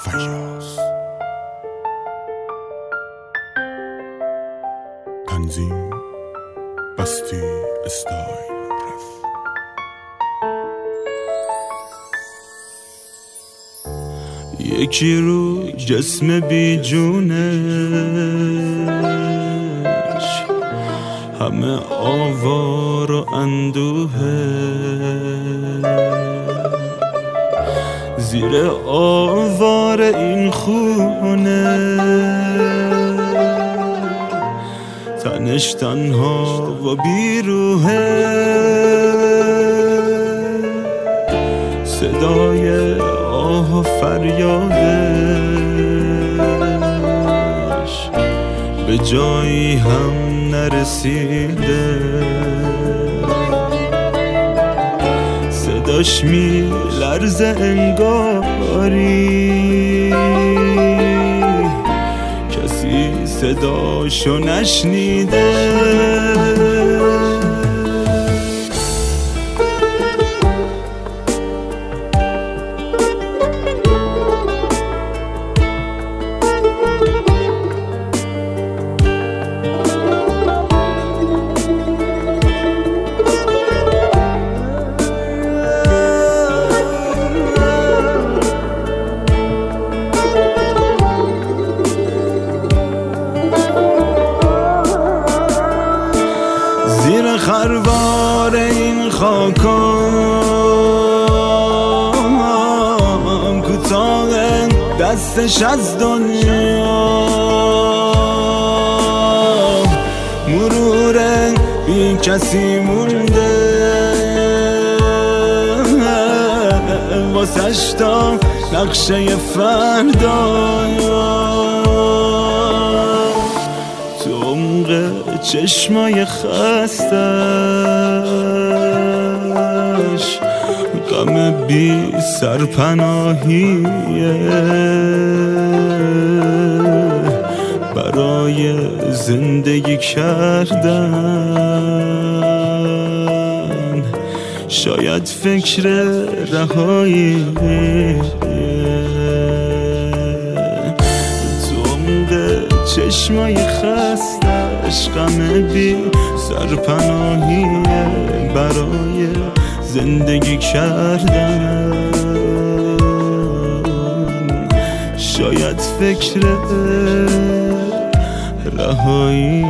فیاض. تنظیم بستی استایل رف. یکی رو جسم بی جونش همه آوار و اندوهه، زیر آوار این خونه تنش تنها و بیروهه. صدای آه و فریادش به جایی هم نرسیده، صداش می لرزه انگاری کسی صداشو نشنیده. زیر خروار این خاکام کوتاه دستش از دنیا، مرور بی کسی مونده واسش تا نقشه فردا. تو عمق چشمای خستش غم بی سرپناهیه، برای زندگی کردن شاید فکر رهایی. تو عمق چشمای خستش غم بی سرپناهیه، برای زندگی کردن شاید فکر رهایی.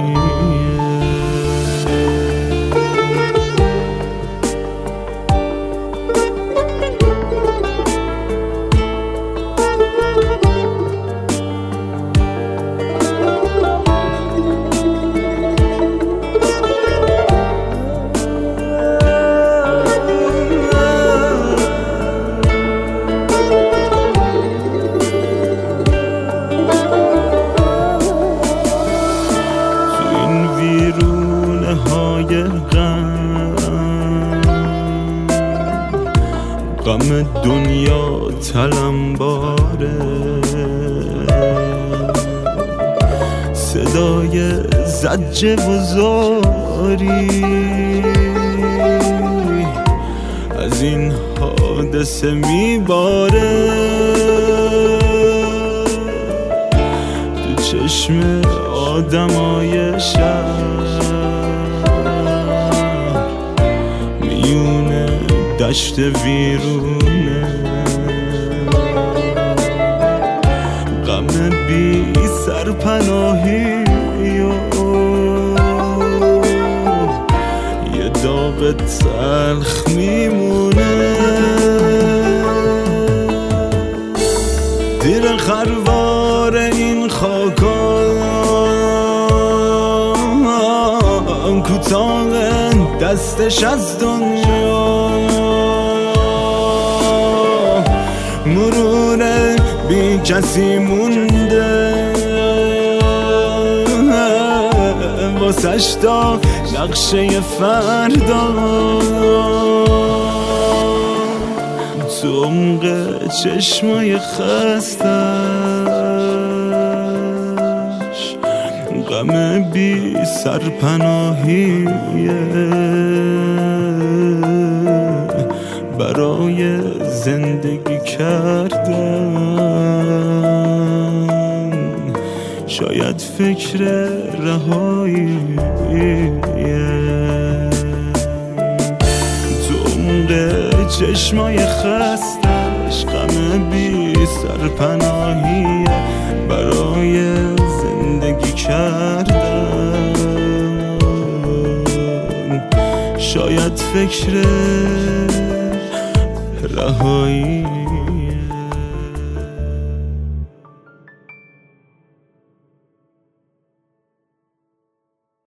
غم دنیا تلمباره، صدای زجر و زاری از این حادثه میباره. تو چشم آدمای شهر میونه دشت ویرونه، غم بی سرپناهی یه داغ تلخ میمونه. زیر خروار این خاکام کوتاه دستش از دنیا، مرور بی کسی مونده واسش تا نقشه فردا. تو عمق چشمای خستش غم بی سرپناهیه، برای برای زندگی کردن. شاید فکر رهایی تو عمق چشمای خستش، غم بی سرپناهی برای زندگی کردن. شاید فکر رهایی